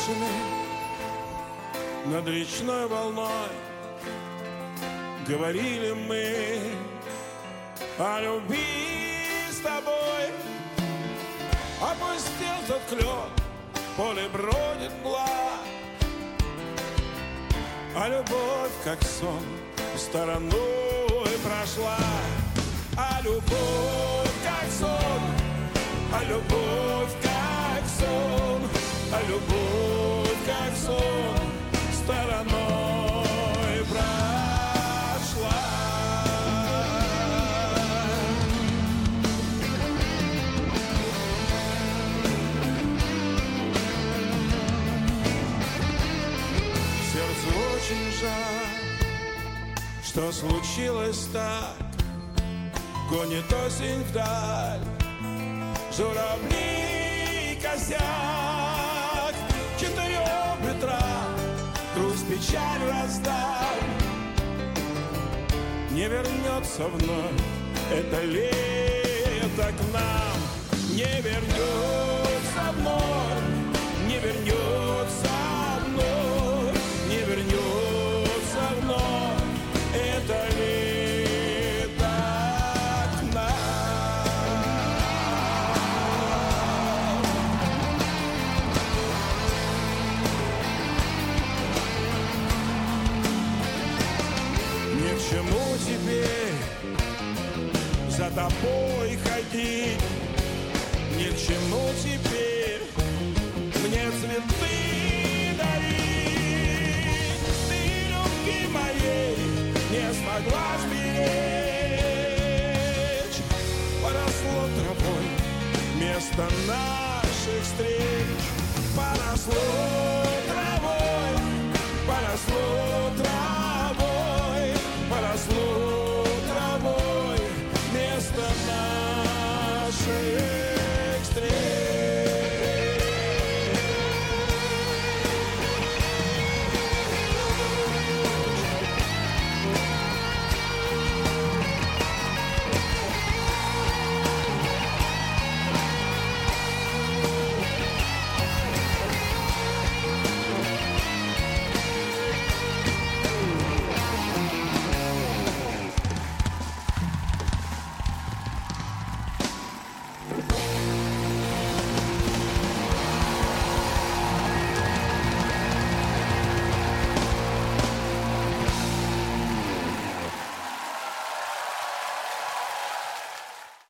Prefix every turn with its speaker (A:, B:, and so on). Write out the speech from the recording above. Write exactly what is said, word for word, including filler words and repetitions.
A: башенной над речной волной говорили мы о любви с тобой. Опустил тот клен, в поле бродит мгла, а любовь, как сон, стороной прошла. А любовь, как сон, а любовь, как сон, а любовь, как сон, стороной прошла. Сердцу очень жаль, что случилось так. Гонит осень вдаль, журавли и косяк. Четырем ветрам груз печаль раздал. Не вернется вновь это лето к нам. Не вернется вновь, не вернется вновь, не вернется вновь это лето. Ни к чему теперь за тобой ходить, ни к чему теперь мне цветы дарить. Ты любви моей не смогла сберечь, поросло травой место наших встреч, поросло